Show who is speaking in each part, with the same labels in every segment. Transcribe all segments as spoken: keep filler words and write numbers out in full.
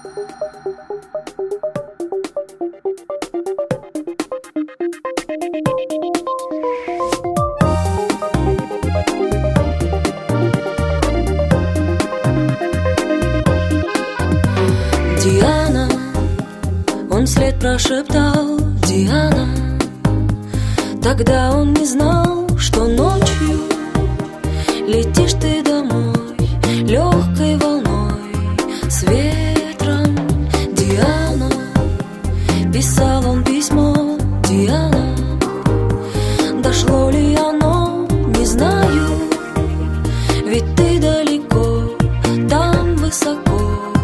Speaker 1: Диана, он вслед прошептал: Диана. Тогда он не знал, что ночью летишь ты домой легкой волной с ветром. Диана, писал он письмо. Диана, дошло ли оно, не знаю, ведь ты далеко, там высоко,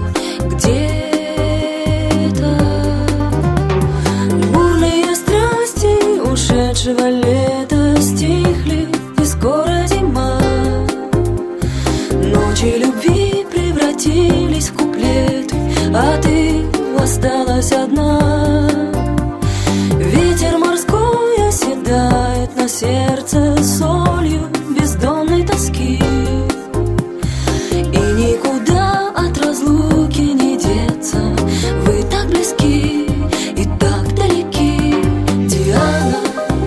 Speaker 1: где-то. Бурные страсти ушедшего лета стихли, и скоро зима. Ночи любви превратились в куплеты, а ты осталась одна. Ветер морской оседает на сердце солью бездонной тоски, и никуда от разлуки не деться. Вы так близки и так далеки, Диана.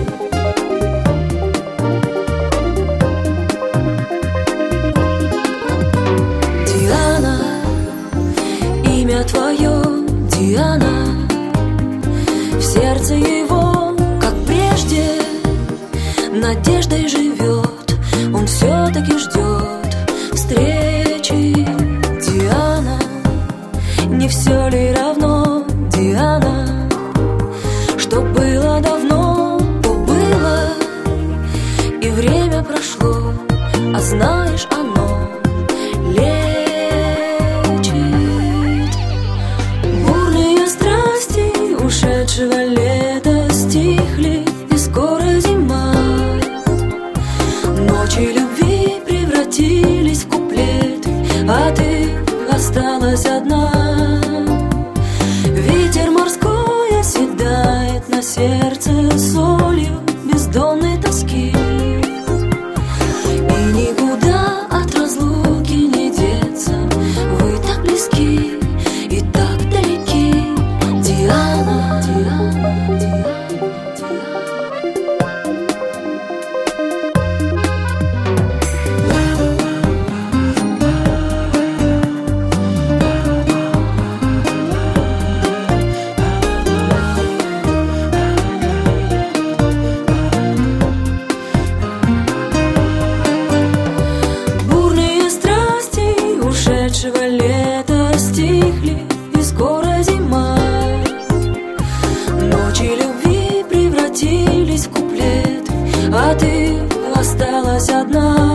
Speaker 1: Диана, имя твое, Диана. В сердце его, как прежде, надеждой живет. Он все-таки ждет встречи. Диана, не все ли равно, Диана, что было давно, то было, и время прошло, а знаешь, оно лечит. Бурные страсти ушедшего лета стихли, и скоро зима. Ночи любви превратились в куплеты, а ты осталась одна. Ветер морской оседает на сердце солью бездонной тоски, и никуда от разлуки не деться. Вы так близки и так далеки, Диана, Диана, Диана. Бурные страсти ушедшего лета стихли, и скоро зима. Ночи любви превратились в куплеты, а ты осталась одна.